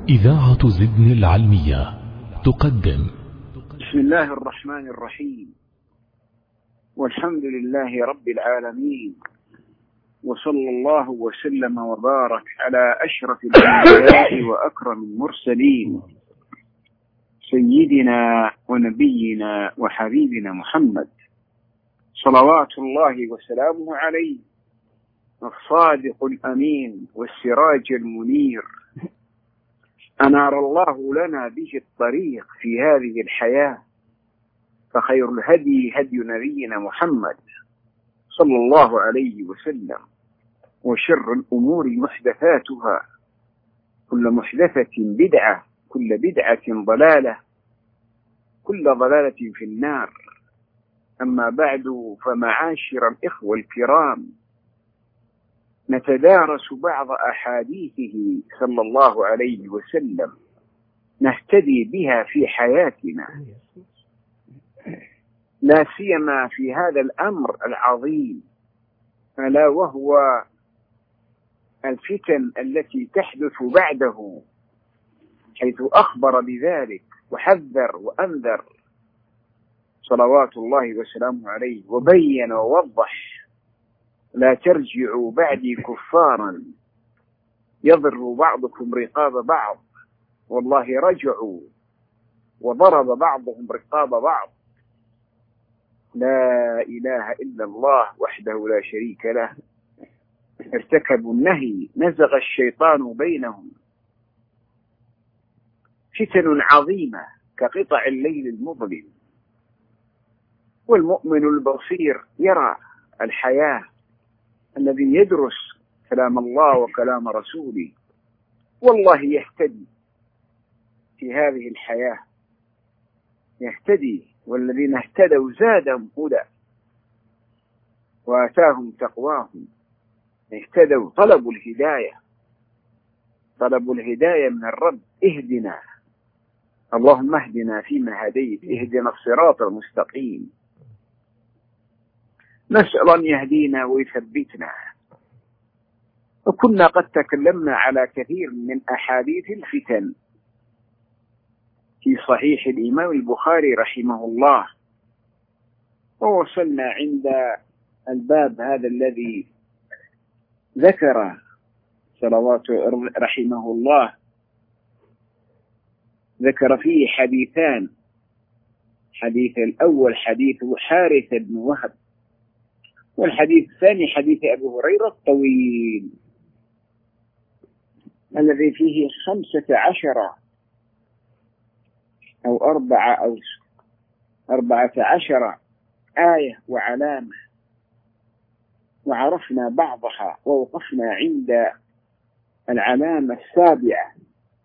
إذاعة زدن العلمية تقدم. بسم الله الرحمن الرحيم، والحمد لله رب العالمين، وصلى الله وسلم وبارك على أشرف الأنبياء وأكرم المرسلين، سيدنا ونبينا وحبيبنا محمد صلوات الله وسلامه عليه، الصادق الأمين والسراج المنير، أنار الله لنا به الطريق في هذه الحياة، فخير الهدي هدي نبينا محمد صلى الله عليه وسلم، وشر الأمور محدثاتها، كل محدثة بدعة، كل بدعة ضلالة، كل ضلالة في النار. أما بعد، فمعاشر الإخوة الكرام، نتدارس بعض أحاديثه صلى الله عليه وسلم نهتدي بها في حياتنا، لا سيما في هذا الأمر العظيم، ألا وهو الفتن التي تحدث بعده، حيث أخبر بذلك وحذر وأنذر صلوات الله وسلامه عليه، وبين ووضح: لا ترجعوا بعدي كفارا يضر بعضكم رقاب بعض، والله رجعوا وضرب بعضهم رقاب بعض. لا إله إلا الله وحده لا شريك له، ارتكبوا النهي، نزغ الشيطان بينهم. فتن عظيمة كقطع الليل المظلم، والمؤمن البصير يرى الحياة، الذي يدرس كلام الله وكلام رسوله والله يهتدي في هذه الحياة، يهتدي، والذين اهتدوا زادهم هدى وآتاهم تقواهم. اهتدوا، طلبوا الهداية، طلبوا الهداية من الرب. اهدنا، اللهم اهدنا فيما هديت، اهدنا الصراط المستقيم. نسأل أن يهدينا ويثبتنا. وكنا قد تكلمنا على كثير من أحاديث الفتن في صحيح الإمام البخاري رحمه الله، ووصلنا عند الباب هذا الذي ذكر صلوات رحمه الله، ذكر فيه حديثان. حديث الأول حديث حارثة بن وهب، والحديث الثاني حديث أبي هريرة الطويل الذي فيه 15 أو 14 آية وعلامة، وعرفنا بعضها ووقفنا عند العلامة السابعة،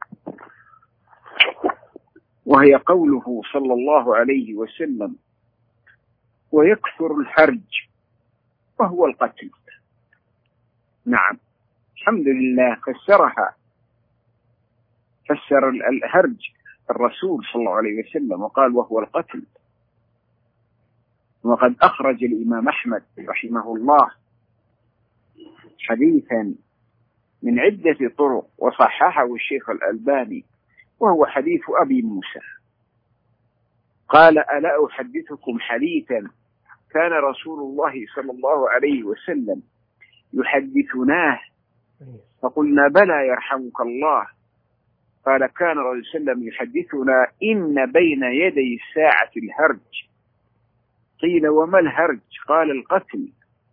وهي قوله صلى الله عليه وسلم: ويكثر الحرج وهو القتل. نعم، الحمد لله فسرها، فسر الهرج الرسول صلى الله عليه وسلم وقال: وهو القتل. وقد أخرج الإمام أحمد رحمه الله حديثا من عدة طرق وصححه الشيخ الألباني، وهو حديث أبي موسى قال: ألا أحدثكم حديثا كان رسول الله صلى الله عليه وسلم يحدثناه؟ فقلنا: بلى يرحمك الله. قال: كان رسول الله صلى الله عليه وسلم يحدثنا: إن بين يدي الساعة الهرج. قيل: وما الهرج؟ قال: القتل.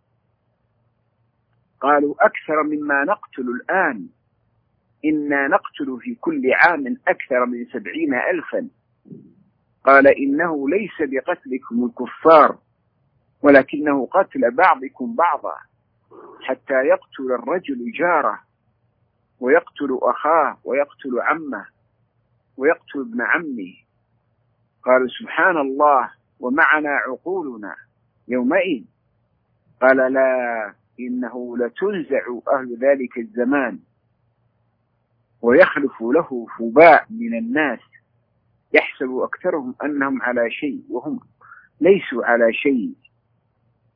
قالوا: أكثر مما نقتل الآن، إنا نقتل في كل عام أكثر من 70,000. قال: إنه ليس بقتلكم الكفار، ولكنه قتل بعضكم بعضا، حتى يقتل الرجل جاره، ويقتل أخاه، ويقتل عمه، ويقتل ابن عمه. قال: سبحان الله، ومعنا عقولنا يومئذ. قال: لا، إنه لتنزع أهل ذلك الزمان، ويخلف له فباء من الناس، يحسب أكثرهم أنهم على شيء وهم ليسوا على شيء.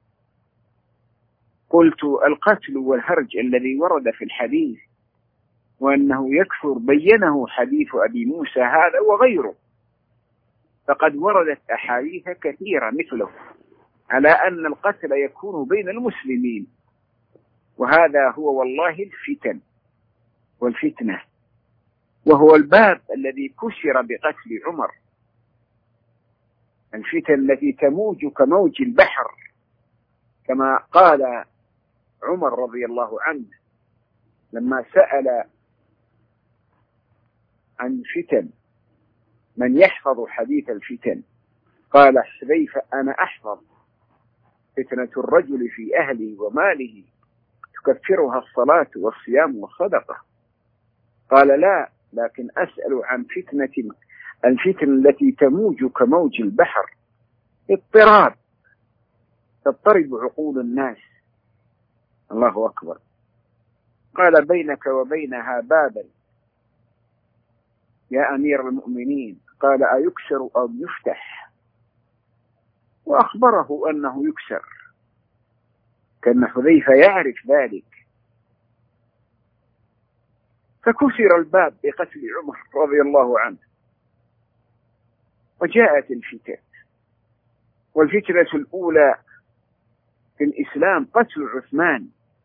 قلت: القتل والهرج الذي ورد في الحديث وأنه يكثر بينه حديث أبي موسى هذا وغيره، فقد وردت أحاديث كثيرة مثله على أن القتل يكون بين المسلمين، وهذا هو والله الفتن والفتنة، وهو الباب الذي كسر بقتل عمر. الفتن التي تموج كموج البحر، كما قال عمر رضي الله عنه لما سأل عن فتن من يحفظ حديث الفتن، قال حذيفة أنا أحفظ فتنة الرجل في أهله وماله تكفرها الصلاة والصيام والصدقة. قال لا، لكن أسأل عن الفتن التي تموج كموج البحر، اضطراب تضطرب عقول الناس. الله أكبر. قال بينك وبينها بابا يا أمير المؤمنين، قال أيكسر أو يفتح؟ وأخبره أنه يكسر، كان حذيفة يعرف ذلك. فكسر الباب بقتل عمر رضي الله عنه، وجاءت الفتن. والفتنة الأولى في الإسلام قتل عثمان،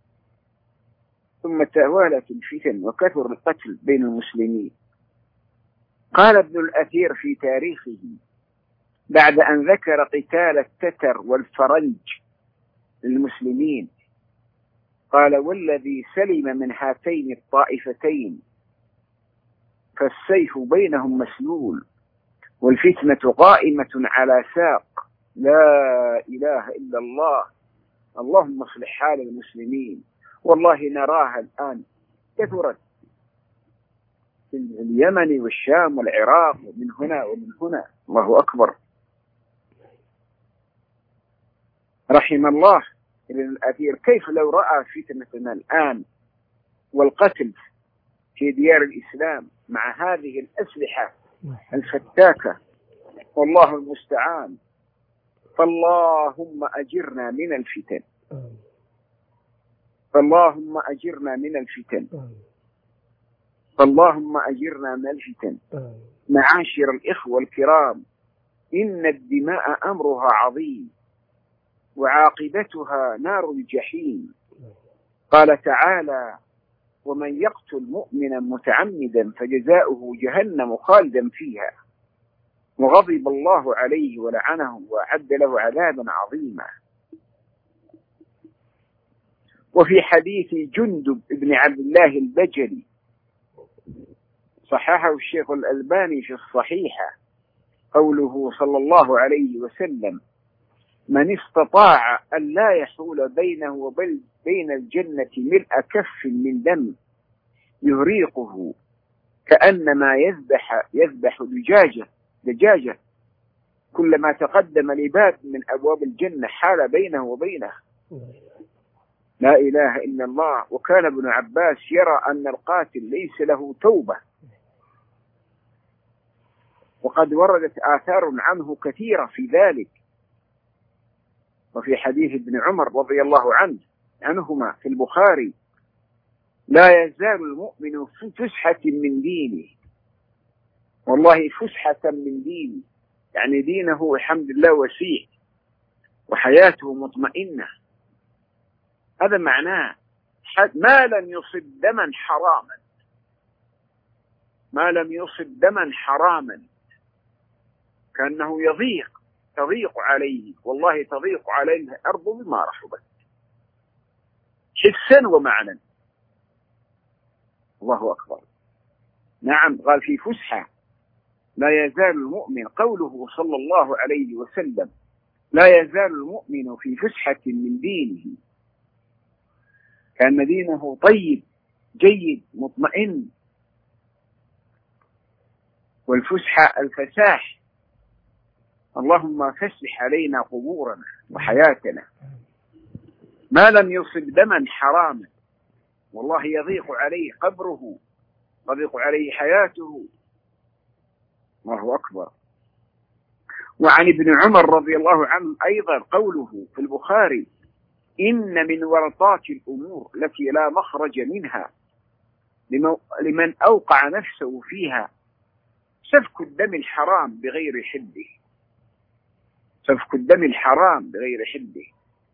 ثم توالت الفتن وكثر القتل بين المسلمين. قال ابن الأثير في تاريخه بعد أن ذكر قتال التتر والفرنج للمسلمين، قال والذي سلم من هاتين الطائفتين فالسيف بينهم مسلول والفتنة قائمة على ساق، لا إله إلا الله. اللهم اصلح حال المسلمين، والله نراها الآن كثرت في اليمن والشام والعراق ومن هنا ومن هنا. الله أكبر. رحم الله ابن الأثير كيف لو رأى فتنتنا الآن والقتل في ديار الإسلام مع هذه الأسلحة الفتاكة، والله المستعان. فاللهم أجرنا من الفتن، فاللهم أجرنا من الفتن، فاللهم أجرنا من الفتن. معاشر الإخوة الكرام، إن الدماء أمرها عظيم وعاقبتها نار الجحيم. قال تعالى ومن يقتل مؤمنا متعمدا فجزاؤه جهنم خالدا فيها وغضب الله عليه ولعنه وأعد له عذابا عظيما. وفي حديث جندب بن عبد الله البجلي صححه الشيخ الألباني في الصحيحة قوله صلى الله عليه وسلم من استطاع أن لا يحول بينه وبين الجنة ملء كف من دم يهريقه كأنما يذبح دجاجة كلما تقدم لباب من أبواب الجنة حال بينه وبينه. لا إله إلا الله. وكان ابن عباس يرى أن القاتل ليس له توبة، وقد وردت آثار عنه كثيرة في ذلك. وفي حديث ابن عمر رضي الله عنهما في البخاري لا يزال المؤمن في فسحة من دينه، والله فسحة من دينه، يعني دينه الحمد لله وسيع وحياته مطمئنة. هذا معناه ما لم يصب دما حراما، ما لم يصب دما حراما، كأنه تضيق عليه، والله تضيق عليه الأرض بما رحبت حسا ومعنى. الله أكبر. نعم، قال في فسحة لا يزال المؤمن، قوله صلى الله عليه وسلم لا يزال المؤمن في فسحة من دينه، كان دينه طيب جيد مطمئن. والفسحة الفساح، اللهم فسح علينا قبورنا وحياتنا. ما لم يصب دما حراما، والله يضيق عليه قبره، يضيق عليه حياته. الله أكبر. وعن ابن عمر رضي الله عنه أيضا قوله في البخاري: إن من ورطات الأمور التي لا مخرج منها لمن أوقع نفسه فيها سفك الدم الحرام بغير حده، سفك الدم الحرام بغير حده.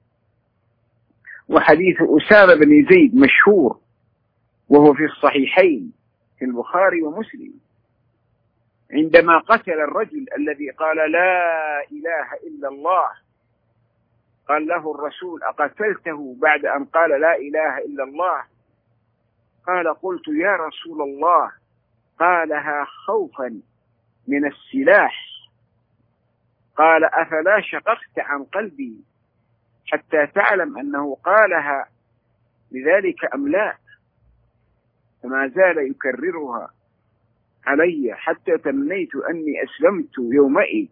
وحديث أسامة بن زيد مشهور وهو في الصحيحين في البخاري ومسلم، عندما قتل الرجل الذي قال لا إله إلا الله، قال له الرسول أقتلته بعد أن قال لا إله إلا الله؟ قال قلت يا رسول الله قالها خوفا من السلاح. قال أفلا شققت عن قلبي حتى تعلم أنه قالها لذلك أم لا؟ فما زال يكررها علي حتى تمنيت أني أسلمت يومئذ.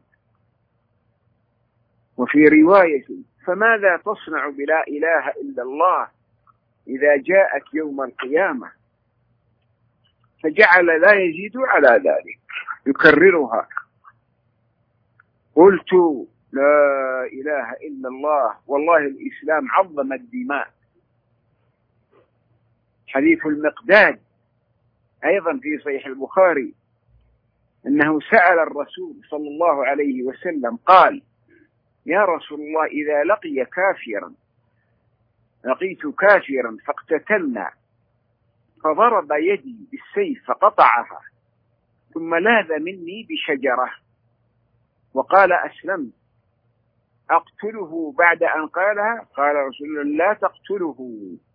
وفي رواية فماذا تصنع بلا إله إلا الله إذا جاءك يوم القيامة؟ فجعل لا يزيد على ذلك يكررها. قلت لا إله إلا الله، والله الإسلام عظم الدماء. حديث المقداد أيضا في صحيح البخاري أنه سأل الرسول صلى الله عليه وسلم قال يا رسول الله إذا لقيت كافرا فاقتتلنا فضرب يدي بالسيف فقطعها ثم لاذ مني بشجرة وقال أسلمت أقتله بعد أن قالها؟ قال رسول الله لا تقتله.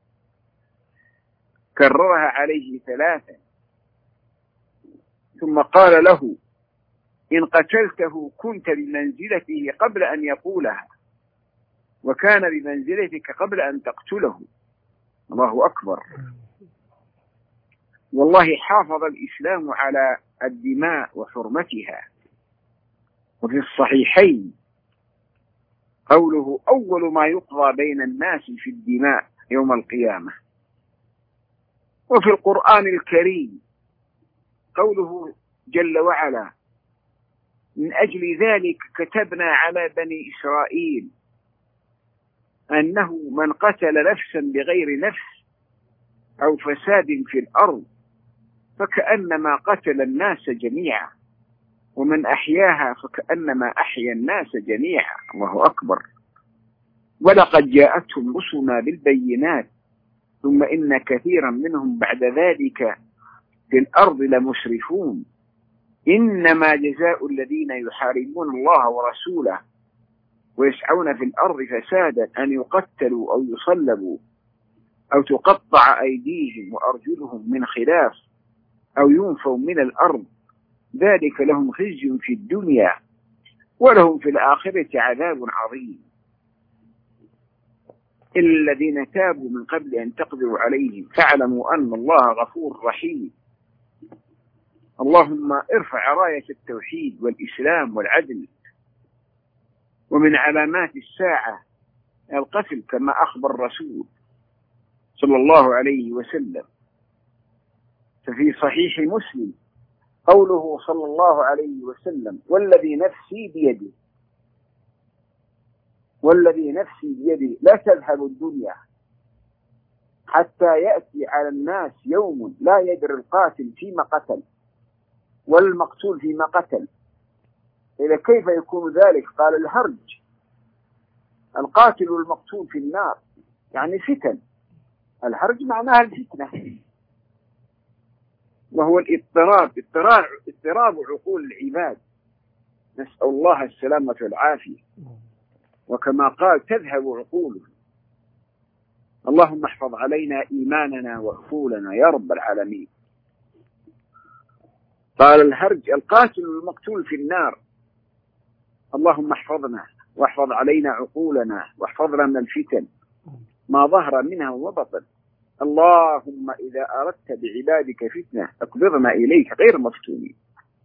كررها عليه 3 ثم قال له إن قتلته كنت بمنزلته قبل أن يقولها وكان بمنزلتك قبل أن تقتله. الله أكبر. والله حافظ الإسلام على الدماء وحرمتها. وفي الصحيحين قوله أول ما يقضى بين الناس في الدماء يوم القيامة. وفي القرآن الكريم قوله جل وعلا من أجل ذلك كتبنا على بني إسرائيل أنه من قتل نفسا بغير نفس أو فساد في الأرض فكأنما قتل الناس جميعا ومن أحياها فكأنما أحيا الناس جميعا. الله أكبر. ولقد جاءتهم رسلنا بالبينات ثم إن كثيرا منهم بعد ذلك في الأرض لمسرفون إنما جزاء الذين يحاربون الله ورسوله ويسعون في الأرض فسادا أن يقتلوا أو يصلبوا أو تقطع أيديهم وأرجلهم من خلاف أو ينفوا من الأرض ذلك لهم خزي في الدنيا ولهم في الآخرة عذاب عظيم. إلا الذين تابوا من قبل أن تقدروا عليهم فاعلموا أن الله غفور رحيم. اللهم ارفع راية التوحيد والإسلام والعدل. ومن علامات الساعة القتل كما أخبر الرسول صلى الله عليه وسلم. ففي صحيح مسلم قوله صلى الله عليه وسلم والذي نفسي بيده لا تذهب الدنيا حتى يأتي على الناس يوم لا يدري القاتل فيما قتل والمقتول فيما قتل. إذا كيف يكون ذلك؟ قال الهرج، القاتل والمقتول في النار، يعني فتن. الهرج معناها الفتنة، وهو اضطراب عقول العباد. نسأل الله السلامة والعافية. وكما قال تذهب عقولهم. اللهم احفظ علينا إيماننا وعقولنا يا رب العالمين. قال الهرج القاتل والمقتول في النار. اللهم احفظنا واحفظ علينا عقولنا واحفظنا من الفتن ما ظهر منها وبطن. اللهم إذا أردت بعبادك فتنة أقبضنا إليك غير مفتونين.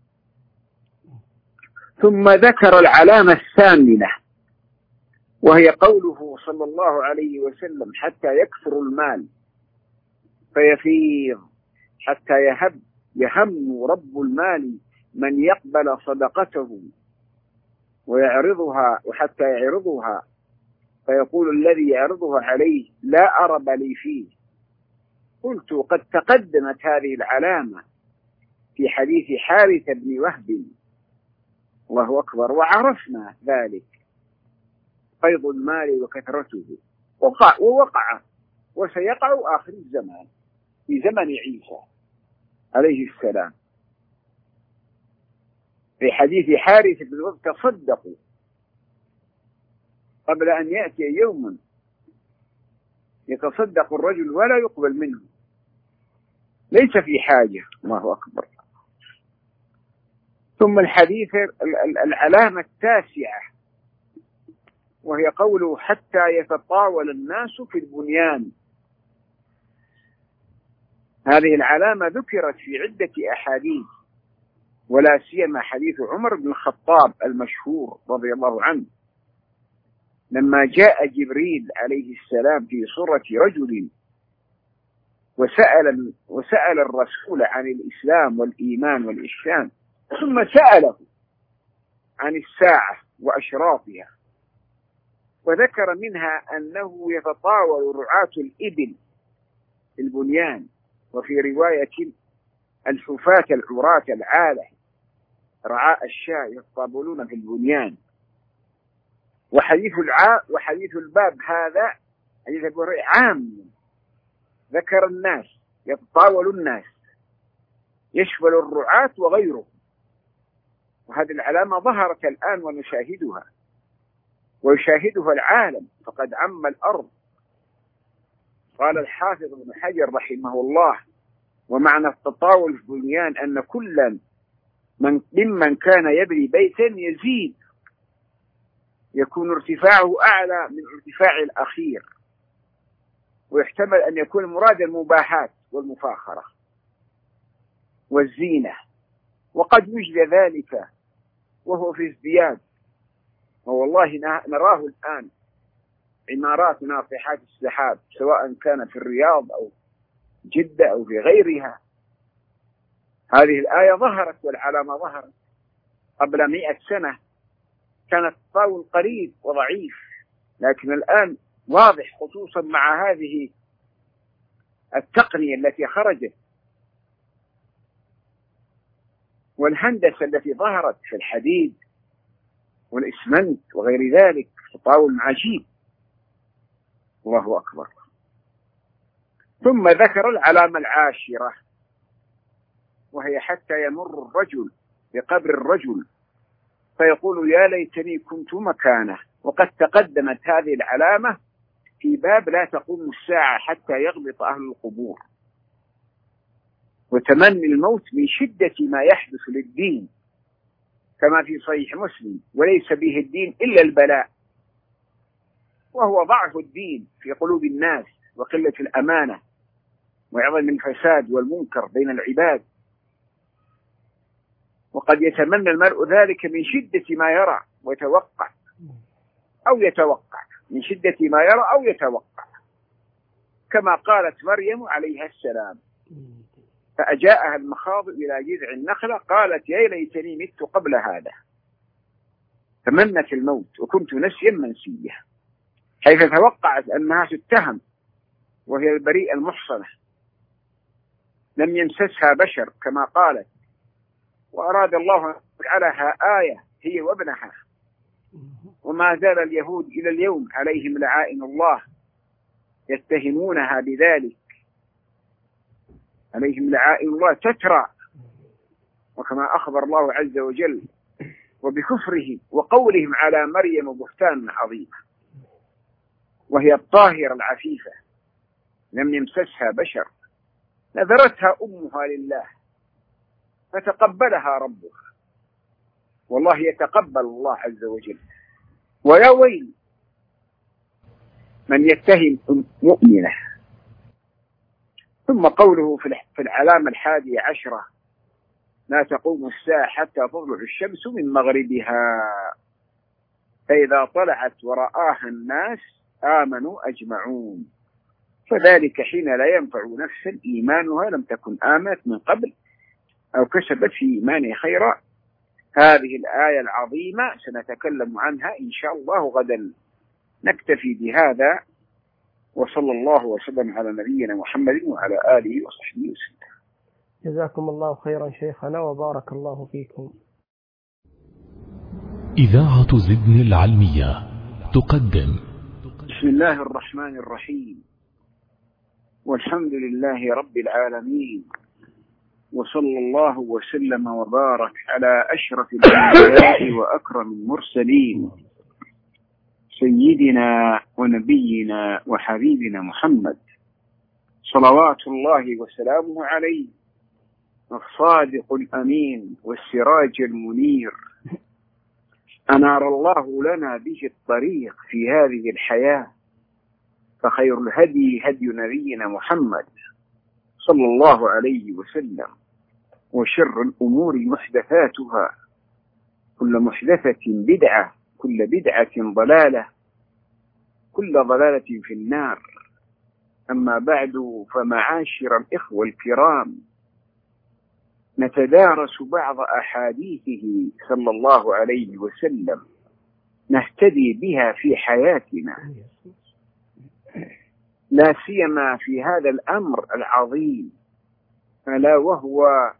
ثم ذكر العلامة الثامنة وهي قوله صلى الله عليه وسلم حتى يكثر المال فيفيض حتى يهم رب المال من يقبل صدقته ويعرضها وحتى يعرضها فيقول الذي يعرضها عليه لا أرب لي فيه قلت قد تقدمت هذه العلامة في حديث حارث بن وهب، الله أكبر، وعرفنا ذلك، قيض المال وكثرته، ووقع وسيقع آخر الزمان في زمن عيسى عليه السلام. في حديث حارث بن وهب: تصدقوا قبل أن يأتي يوم يتصدق الرجل ولا يقبل منه، ليس في حاجة، الله أكبر. ثم الحديث العلامة التاسعة، وهي قوله: حتى يتطاول الناس في البنيان. هذه العلامة ذكرت في عدة أحاديث، ولا سيما حديث عمر بن الخطاب المشهور رضي الله عنه، لما جاء جبريل عليه السلام في صورة رجل وسأل الرسول عن الإسلام والإيمان والإحسان، ثم سأله عن الساعة وأشراطها، وذكر منها أنه يتطاول رعاة الإبل في البنيان، وفي رواية الحفاة العراة العالة رعاء الشاة يتطاولون في البنيان. وحديث الباب هذا حديث أبو هريرة عام، ذكر الناس، يتطاول الناس، يشمل الرعاة وغيره. وهذه العلامة ظهرت الآن ونشاهدها، ويشاهدها العالم، فقد عم الأرض. قال الحافظ ابن حجر رحمه الله: ومعنى التطاول في البنيان أن كلا ممن كان يبني بيتا يزيد، يكون ارتفاعه أعلى من ارتفاع الأخير، ويحتمل أن يكون مراد المباحات والمفاخرة والزينة، وقد وجد ذلك وهو في ازدياد. ووالله نراه الآن عمارات ناطحات السحاب، سواء كان في الرياض أو جدة أو في غيرها. هذه الآية ظهرت والعلامة ظهرت قبل 100 سنة، كان التطاول قريب وضعيف، لكن الآن واضح، خصوصا مع هذه التقنية التي خرجت والهندسة التي ظهرت في الحديد والإسمنت وغير ذلك. تطاول عجيب، الله أكبر. ثم ذكر العلامة العاشرة، وهي حتى يمر الرجل بقبر الرجل فيقول: يا ليتني كنت مكانه. وقد تقدمت هذه العلامة في باب لا تقوم الساعة حتى يغبط أهل القبور، وتمني الموت من شدة ما يحدث للدين، كما في صحيح مسلم: وليس به الدين إلا البلاء، وهو ضعف الدين في قلوب الناس، وقلة الأمانة، وعظم الفساد والمنكر بين العباد. وقد يتمنى المرء ذلك من شدة ما يرى ويتوقع، أو يتوقع من شدة ما يرى أو يتوقع، كما قالت مريم عليها السلام: فأجاءها المخاض إلى جذع النخلة قالت: يا ليتني مت قبل هذا. تمنت الموت وكنت نسيا منسيا، حيث توقعت أنها تتهم وهي البريئة المحصنة، لم يمسسها بشر كما قالت، وأراد الله أن يجعلها آية هي وابنها. وما زال اليهود إلى اليوم عليهم لعائن الله يتهمونها بذلك، عليهم لعائن الله تترى، وكما أخبر الله عز وجل: وبكفرهم وقولهم على مريم بهتان عظيم، وهي الطاهرة العفيفة لم يمسسها بشر، نذرتها أمها لله فتقبلها ربها. والله يتقبل الله عز وجل. ويا ويل من يتهم مؤمنة. ثم قوله في العلامة 11: لا تقوم الساعة حتى تطلع الشمس من مغربها، فإذا طلعت ورآها الناس آمنوا أجمعون، فذلك حين لا ينفع نفسا إيمانها لم تكن آمنت من قبل أو كسبت في إيمانها خيرا. هذه الآية العظيمة سنتكلم عنها إن شاء الله غدا. نكتفي بهذا وصلى الله وسلم على نبينا محمد وعلى آله وصحبه وسلم. جزاكم الله خيرا شيخنا وبارك الله فيكم. إذاعة زدن العلمية تقدم. بسم الله الرحمن الرحيم، والحمد لله رب العالمين، وصلى الله وسلم وبارك على أشرف الأنبياء وأكرم المرسلين سيدنا ونبينا وحبيبنا محمد صلوات الله وسلامه عليه، الصادق الأمين والسراج المنير، أنار الله لنا به الطريق في هذه الحياة، فخير الهدي هدي نبينا محمد صلى الله عليه وسلم، وشر الأمور محدثاتها، كل محدثة بدعة، كل بدعة ضلالة، كل ضلالة في النار. أما بعد، فمعاشر الإخوة الكرام، نتدارس بعض أحاديثه صلى الله عليه وسلم نهتدي بها في حياتنا، لا سيما في هذا الأمر العظيم، ألا وهو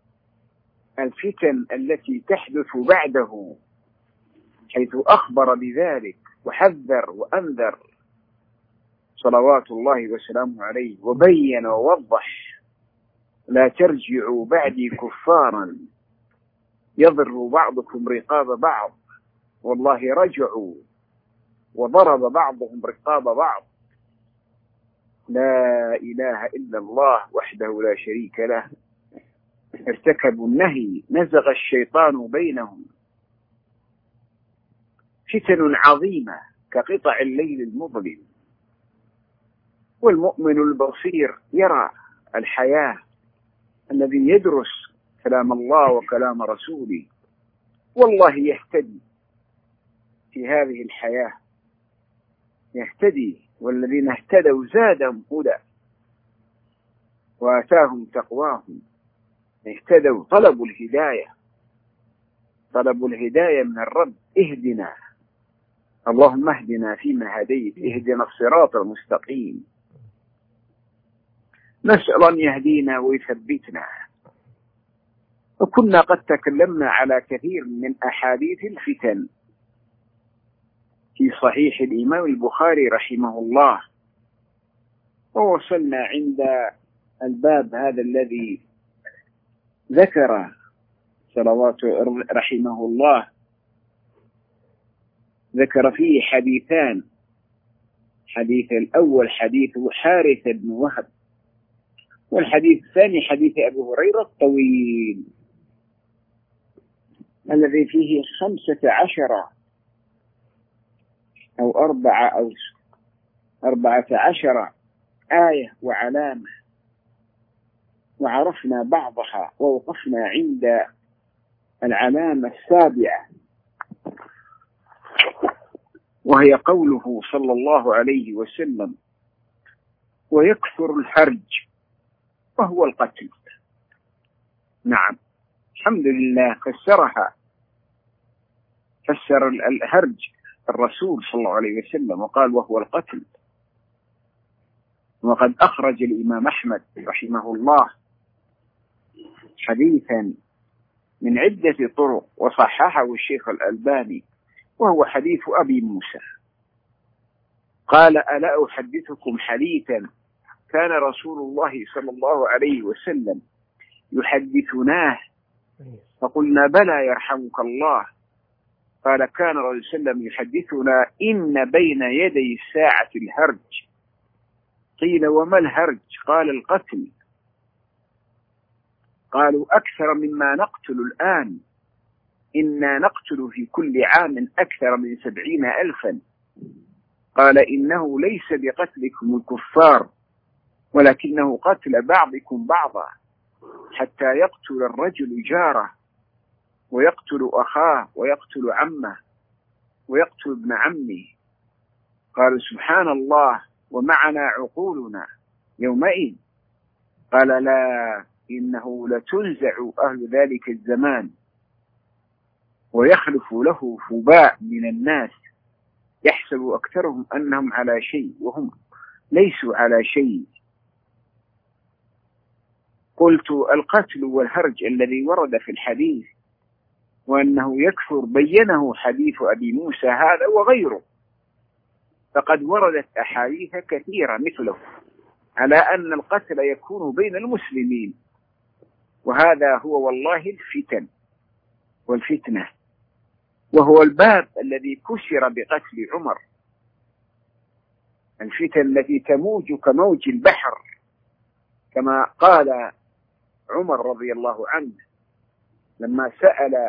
الفتن التي تحدث بعده، حيث أخبر بذلك وحذر وأنذر صلوات الله وسلامه عليه، وبين ووضح: لا ترجعوا بعدي كفارا يضر بعضكم رقاب بعض، والله رجعوا وضرب بعضهم رقاب بعض. لا إله إلا الله وحده لا شريك له، ارتكبوا النهي نزغ الشيطان بينهم. فتن عظيمة كقطع الليل المظلم، والمؤمن البصير يرى الحياة، الذي يدرس كلام الله وكلام رسوله والله يهتدي في هذه الحياة، يهتدي، والذين اهتدوا زادهم هدى وآتاهم تقواهم. اهتدوا، طلبوا الهداية من الرب. اهدنا، اللهم اهدنا فيما هديت، اهدنا الصراط المستقيم. نسأل أن يهدينا ويثبتنا. وكنا قد تكلمنا على كثير من أحاديث الفتن في صحيح الإمام البخاري رحمه الله، ووصلنا عند الباب هذا الذي ذكر صلوات رحمه الله، ذكر فيه حديثان. حديث الأول حديث حارث بن وهب، والحديث الثاني حديث أبي هريرة الطويل الذي فيه 15 أو 14 آية وعلامة، وعرفنا بعضها ووقفنا عند العلامة السابعة، وهي قوله صلى الله عليه وسلم: ويكثر الحرج وهو القتل. نعم، الحمد لله فسرها، فسر الهرج الرسول صلى الله عليه وسلم وقال: وهو القتل. وقد أخرج الإمام أحمد رحمه الله حديثا من عدة طرق وصححه الشيخ الألباني، وهو حديث أبي موسى قال: ألا أحدثكم حديثا كان رسول الله صلى الله عليه وسلم يحدثناه؟ فقلنا: بلى يرحمك الله. قال: كان رسول الله صلى الله عليه وسلم يحدثنا: إن بين يدي الساعة الهرج. قيل: وما الهرج؟ قال: القتل. قالوا: أكثر مما نقتل الآن، إنا نقتل في كل عام أكثر من 70,000. قال: إنه ليس بقتلكم الكفار، ولكنه قتل بعضكم بعضا، حتى يقتل الرجل جاره، ويقتل أخاه، ويقتل عمه، ويقتل ابن عمه. قال: سبحان الله، ومعنا عقولنا يومئذ. قال: لا، إنه لتنزع أهل ذلك الزمان، ويخلف له فباء من الناس، يحسب أكثرهم أنهم على شيء وهم ليسوا على شيء. قلت القتل والهرج الذي ورد في الحديث وأنه يكثر بينه حديث أبي موسى هذا وغيره، فقد وردت أحاديث كثيرة مثله على أن القتل يكون بين المسلمين، وهذا هو والله الفتن والفتنة، وهو الباب الذي كسر بقتل عمر. الفتن التي تموج كموج البحر، كما قال عمر رضي الله عنه لما سأل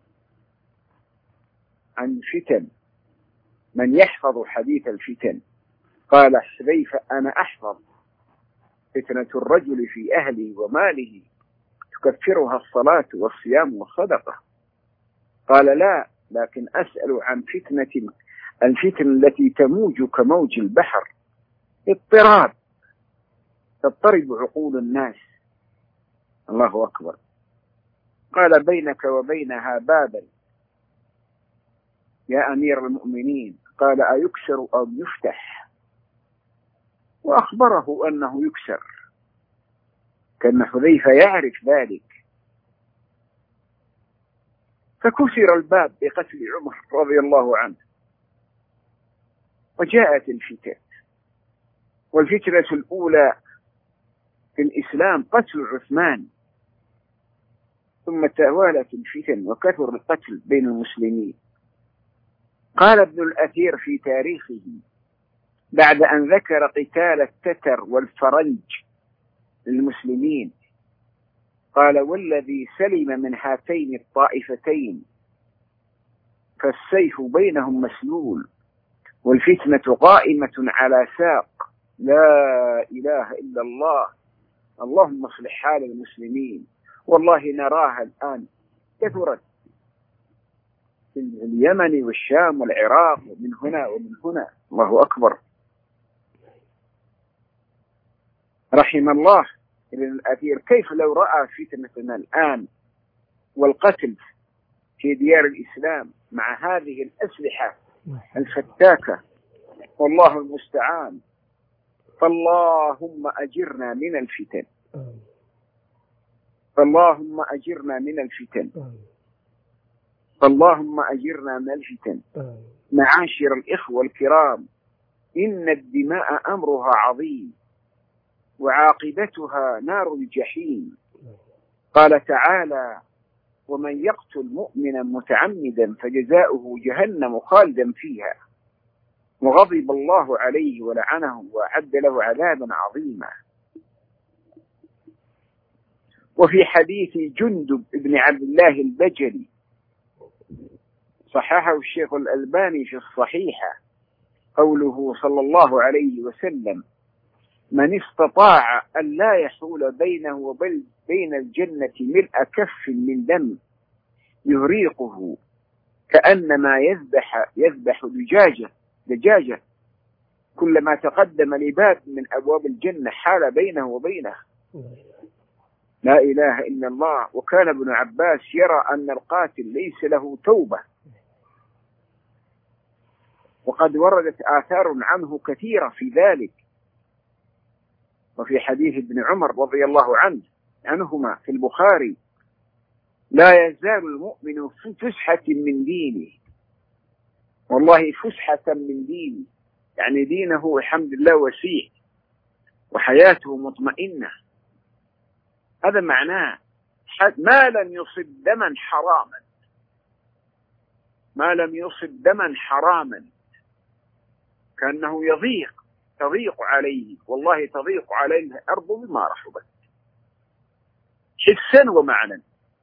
عن فتن من يحفظ حديث الفتن، قال حذيفة أنا أحفظ فتنة الرجل في أهله وماله تكفرها الصلاة والصيام والصدقة. قال لا، لكن أسأل عن الفتن التي تموج كموج البحر، اضطراب تضطرب عقول الناس. الله أكبر. قال بينك وبينها بابا يا أمير المؤمنين، قال أيكسر أو يفتح؟ وأخبره أنه يكسر، كان حذيفة يعرف ذلك. فكسر الباب بقتل عمر رضي الله عنه، وجاءت الفتن. والفتنة الأولى في الإسلام قتل عثمان، ثم توالت الفتن وكثر القتل بين المسلمين. قال ابن الأثير في تاريخه بعد أن ذكر قتال التتر والفرنج للمسلمين، قال والذي سلم من هاتين الطائفتين فالسيف بينهم مسلول والفتنة قائمة على ساق، لا إله إلا الله. اللهم اصلح حال المسلمين، والله نراها الآن كثرت في اليمن والشام والعراق ومن هنا ومن هنا. الله أكبر. رحم الله ابن الأثير كيف لو رأى فتنتنا الآن والقتل في ديار الإسلام مع هذه الأسلحة الفتاكة، والله المستعان. فاللهم أجرنا من الفتن، فاللهم أجرنا من الفتن، فاللهم أجرنا من الفتن. معاشر الإخوة الكرام، إن الدماء أمرها عظيم وعاقبتها نار الجحيم. قال تعالى ومن يقتل مؤمنا متعمدا فجزاؤه جهنم خالدا فيها وغضب الله عليه ولعنه وأعد له عذابا عظيما. وفي حديث جندب بن عبد الله البجلي صححه الشيخ الألباني في الصحيحة قوله صلى الله عليه وسلم من استطاع أن لا يحول بينه وبين الجنة ملء كف من دم يهريقه كأنما يذبح دجاجة كلما تقدم لباب من أبواب الجنة حال بينه وبينه. لا إله إلا الله. وكان ابن عباس يرى أن القاتل ليس له توبة، وقد وردت آثار عنه كثيرة في ذلك. وفي حديث ابن عمر رضي الله عنهما في البخاري لا يزال المؤمن في فسحة من دينه، والله فسحة من دينه، يعني دينه الحمد لله وسيع وحياته مطمئنة. هذا معناه ما لم يصب دما حراما، ما لم يصب دما حراما، كأنه تضيق عليه، والله تضيق عليه الأرض بما رحبت حسا ومعنى.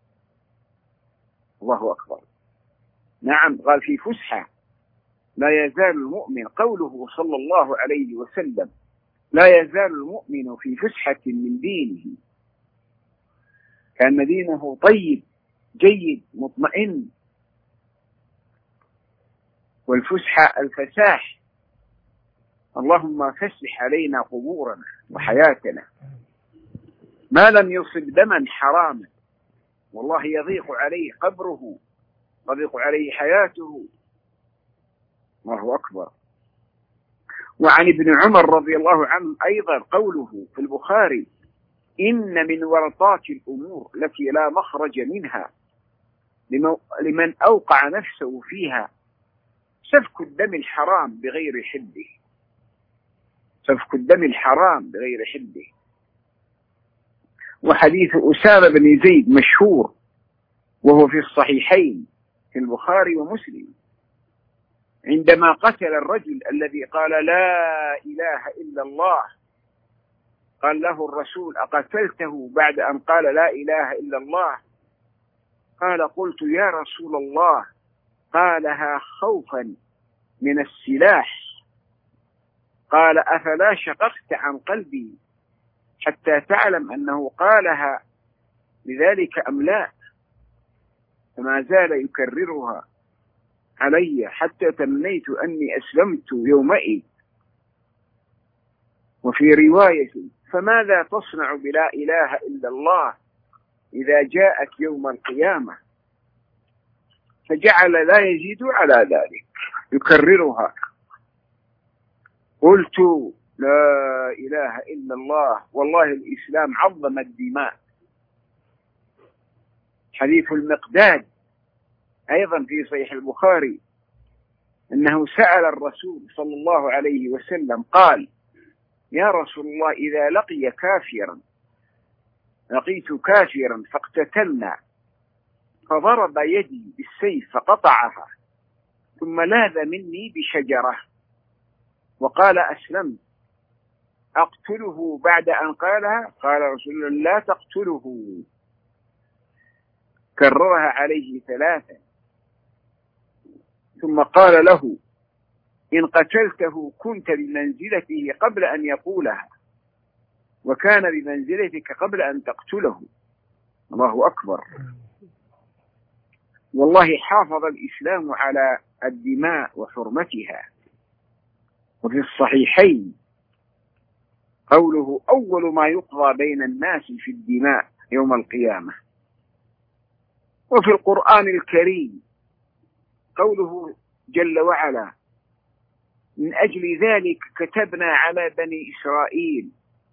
الله أكبر. نعم، قال في فسحة لا يزال المؤمن، قوله صلى الله عليه وسلم لا يزال المؤمن في فسحة من دينه، كان دينه طيب جيد مطمئن. والفسحة الفساح، اللهم فسح علينا قبورنا وحياتنا. ما لم يصب دما حراما، والله يضيق عليه قبره، يضيق عليه حياته. الله أكبر. وعن ابن عمر رضي الله عنه أيضا قوله في البخاري: إن من ورطات الأمور التي لا مخرج منها لمن أوقع نفسه فيها سفك الدم الحرام بغير حده. سفك الدم الحرام بغير حده. وحديث أسامة بن زيد مشهور وهو في الصحيحين في البخاري ومسلم، عندما قتل الرجل الذي قال لا إله إلا الله، قال له الرسول: أقتلته بعد أن قال لا إله إلا الله؟ قال: قلت يا رسول الله قالها خوفا من السلاح. قال: أفلا شققت عن قلبي حتى تعلم أنه قالها لذلك أم لا؟ فما زال يكررها علي حتى تمنيت أني أسلمت يومئذ. وفي رواية: فماذا تصنع بلا إله إلا الله إذا جاءت يوم القيامة؟ فجعل لا يزيد على ذلك يكررها. قلت: لا إله إلا الله، والله الإسلام عظم الدماء. حديث المقداد أيضا في صحيح البخاري أنه سأل الرسول صلى الله عليه وسلم قال: يا رسول الله إذا لقيت كافرا فاقتتلنا فضرب يدي بالسيف فقطعها ثم لاذ مني بشجرة وقال أسلمت، أقتله بعد أن قالها؟ قال رسول الله: لا تقتله. كررها عليه 3. ثم قال له: إن قتلته كنت بمنزلته قبل أن يقولها، وكان بمنزلتك قبل أن تقتله. الله أكبر. والله حافظ الإسلام على الدماء وحرمتها. وفي الصحيحين قوله: أول ما يقضى بين الناس في الدماء يوم القيامة. وفي القرآن الكريم قوله جل وعلا: من أجل ذلك كتبنا على بني إسرائيل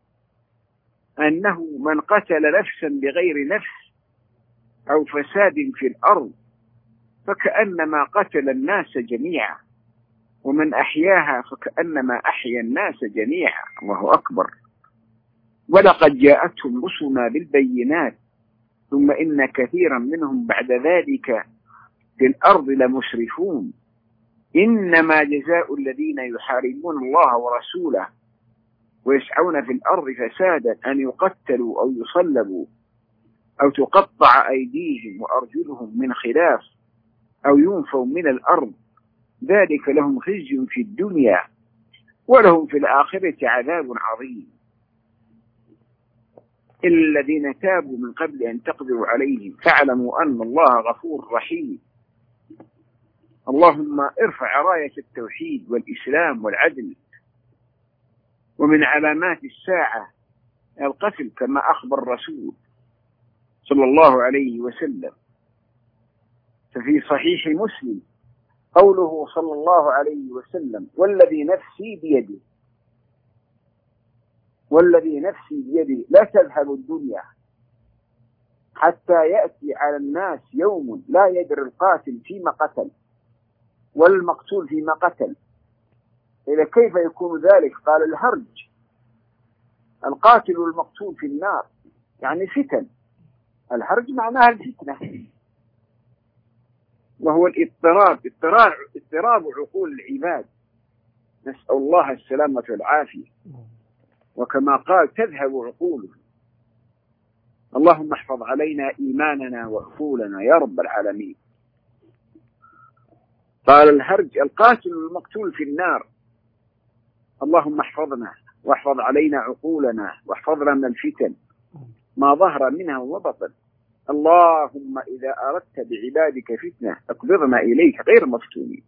أنه من قتل نفسا بغير نفس أو فساد في الأرض فكأنما قتل الناس جميعا، ومن أحياها فكأنما أحيا الناس جميعا. الله أكبر. ولقد جاءتهم رسلنا بالبينات ثم إن كثيرا منهم بعد ذلك في الأرض لمسرفون. إنما جزاء الذين يحاربون الله ورسوله ويسعون في الأرض فسادا أن يقتلوا أو يصلبوا أو تقطع أيديهم وأرجلهم من خلاف أو ينفوا من الأرض، ذلك لهم خزي في الدنيا ولهم في الآخرة عذاب عظيم. إلا الذين تابوا من قبل أن تقدروا عليهم فاعلموا أن الله غفور رحيم. اللهم ارفع راية التوحيد والإسلام والعدل. ومن علامات الساعة القتل كما أخبر الرسول صلى الله عليه وسلم. ففي صحيح مسلم قوله صلى الله عليه وسلم: والذي نفسي بيده لا تذهب الدنيا حتى يأتي على الناس يوم لا يدري القاتل فيما قتل والمقتول فيما قتل. إذا كيف يكون ذلك؟ قال: الهرج، القاتل والمقتول في النار، يعني فتن. الهرج معناها الفتنة، وهو اضطراب عقول العباد. نسأل الله السلامة والعافية. وكما قال: تذهب عقولهم. اللهم احفظ علينا إيماننا وعقولنا يا رب العالمين. قال: الهرج القاتل والمقتول في النار. اللهم احفظنا واحفظ علينا عقولنا واحفظنا من الفتن ما ظهر منها وبطن. اللهم إذا أردت بعبادك فتنة أقبضنا إليك غير مفتونين.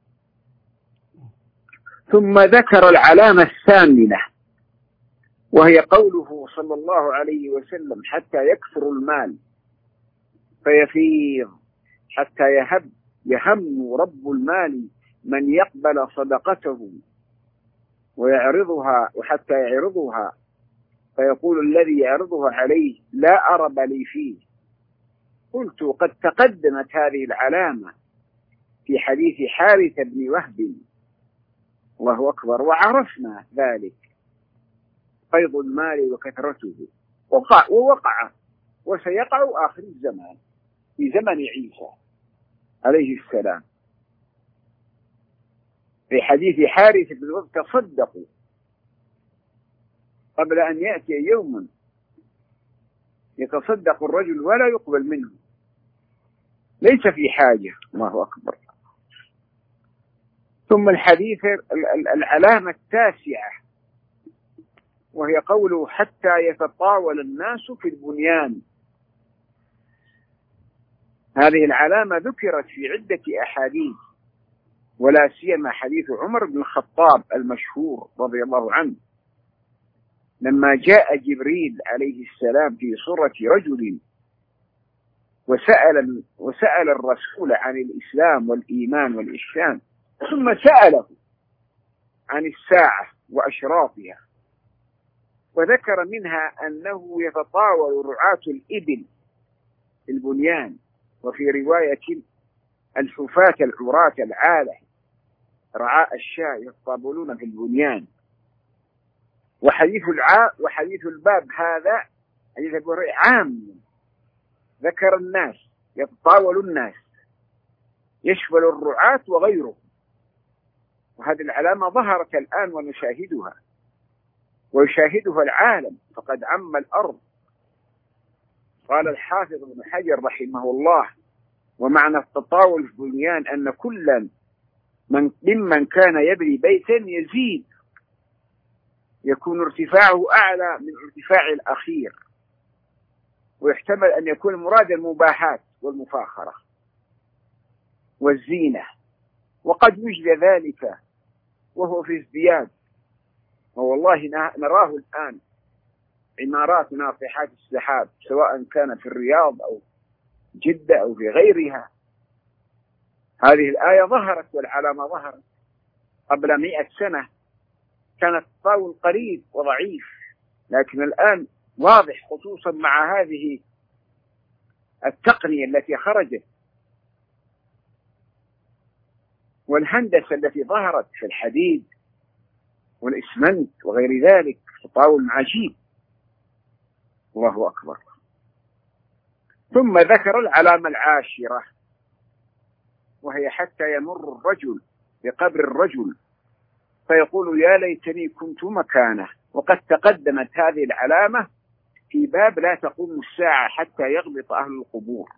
ثم ذكر العلامة الثامنة وهي قوله صلى الله عليه وسلم: حتى يكثر المال فيفيض حتى يهم رب المال من يقبل صدقته ويعرضها وحتى يعرضها فيقول الذي يعرضها عليه لا أرب لي فيه. قلت قد تقدمت هذه العلامة في حديث حارث بن وهب، الله أكبر، وعرفنا ذلك، قيض المال وكثرته، ووقع وسيقع آخر الزمان في زمن عيسى عليه السلام. في حديث حارث بن وهب تصدقوا قبل أن يأتي يوم يتصدق الرجل ولا يقبل منه، ليس في حاجة، الله أكبر. ثم الحديث العلامة التاسعة وهي قوله حتى يتطاول الناس في البنيان. هذه العلامة ذكرت في عدة أحاديث، ولا سيما حديث عمر بن الخطاب المشهور رضي الله عنه لما جاء جبريل عليه السلام في صورة رجل وسأل الرسول عن الإسلام والإيمان والإحسان، ثم سأله عن الساعة وأشراطها، وذكر منها أنه يتطاول رعاة الإبل في البنيان، وفي رواية الحفاة العراة العالة رعاء الشاة يتطاولون في البنيان. وحديث الباب هذا حديث أبو هريرة عام، ذكر الناس يتطاول الناس، يشمل الرعاة وغيره. وهذه العلامة ظهرت الآن ونشاهدها ويشاهدها العالم، فقد عم الأرض. قال الحافظ ابن حجر رحمه الله: ومعنى التطاول في البنيان أن كلا ممن كان يبني بيتا يزيد يكون ارتفاعه أعلى من ارتفاع الأخير، ويحتمل أن يكون مراد المباحات والمفاخرة والزينة، وقد يجري ذلك وهو في ازدياد. ووالله نراه الآن عمارات ناطحات السحاب، سواء كان في الرياض أو جدة أو في غيرها. هذه الآية ظهرت والعلامة ظهرت قبل 100 سنة، كانت التطاول قريب وضعيف، لكن الآن واضح، خصوصا مع هذه التقنية التي خرجت والهندسة التي ظهرت في الحديد والإسمنت وغير ذلك. تطاول عجيب، الله أكبر. ثم ذكر العلامة العاشرة وهي حتى يمر الرجل بقبر الرجل فيقول يا ليتني كنت مكانه. وقد تقدمت هذه العلامة في باب لا تقوم الساعة حتى يغبط أهل القبور،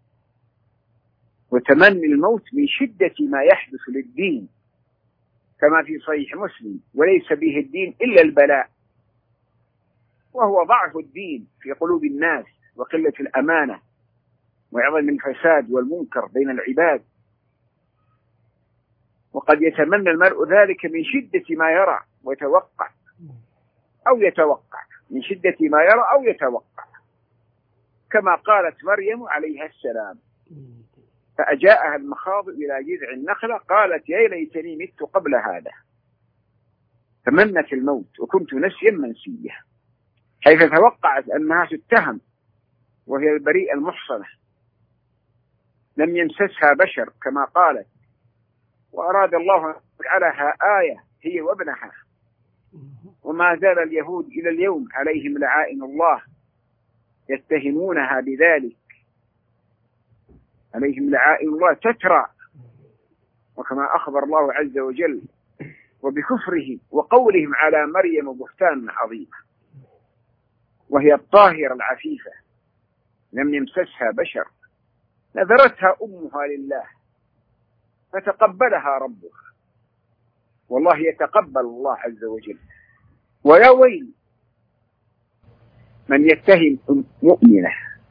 وتمني الموت من شدة ما يحدث للدين، كما في صحيح مسلم: وليس به الدين إلا البلاء. وهو ضعف الدين في قلوب الناس وقلة الأمانة وعظم الفساد والمنكر بين العباد. وقد يتمنى المرء ذلك من شدة ما يرى ويتوقع أو يتوقع، من شدة ما يرى أو يتوقع، كما قالت مريم عليها السلام: فأجاءها المخاض إلى جذع النخلة قالت يا ليتني مت قبل هذا. تمنت الموت وكنت نسيا منسيا، حيث توقعت أنها تتهم وهي البريئة المحصنة لم يمسسها بشر كما قالت، وأراد الله أن يجعلها آية هي وابنها. وما زال اليهود إلى اليوم عليهم لعائن الله يتهمونها بذلك، عليهم لعائن الله تترى، وكما أخبر الله عز وجل وبكفرهم وقولهم على مريم بهتان عظيم، وهي الطاهرة العفيفة لم يمسسها بشر، نذرتها أمها لله فتقبلها ربها، والله يتقبل الله عز وجل. ويا ويل من يتهم مؤمنة.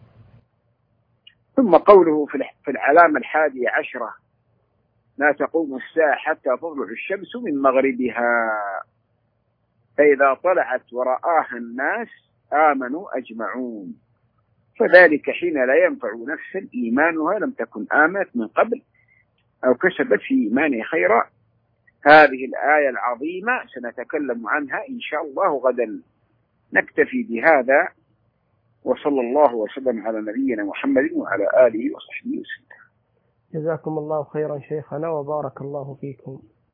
ثم قوله في العلامة 11: لا تقوم الساعة حتى تطلع الشمس من مغربها، فإذا طلعت ورآها الناس آمنوا أجمعون، فذلك حين لا ينفع نفسا إيمانها لم تكن آمنت من قبل أو كسبت في إيمانها خيرا. هذه الآية العظيمة سنتكلم عنها إن شاء الله غدا. نكتفي بهذا، وصلى الله وسلم على نبينا محمد وعلى آله وصحبه وسلم. جزاكم الله خيرا شيخنا وبارك الله فيكم.